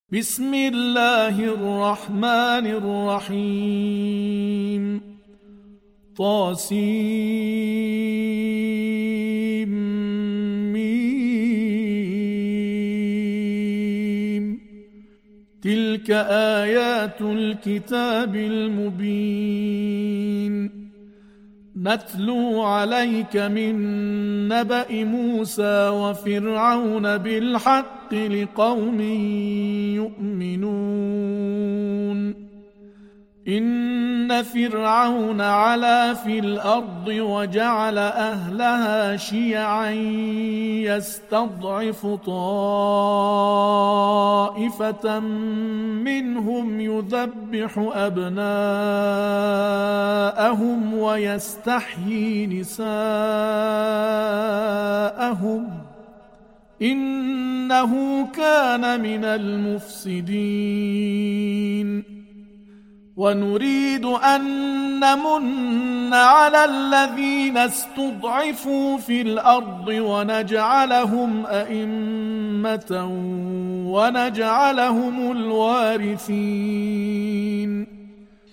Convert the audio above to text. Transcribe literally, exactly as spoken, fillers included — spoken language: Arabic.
بسم الله الرحمن الرحيم طاسيم ميم تلك آيات الكتاب المبين نتلو عليك من نبأ موسى وفرعون بالحق لقوم يؤمنون إن فرعون علا في الأرض وجعل أهلها شيعا يستضعف طائفة منهم يذبح أبناءهم ويستحيي نساءهم إنه كان من المفسدين ونريد أن نمن على الذين استضعفوا في الأرض ونجعلهم أئمة ونجعلهم الوارثين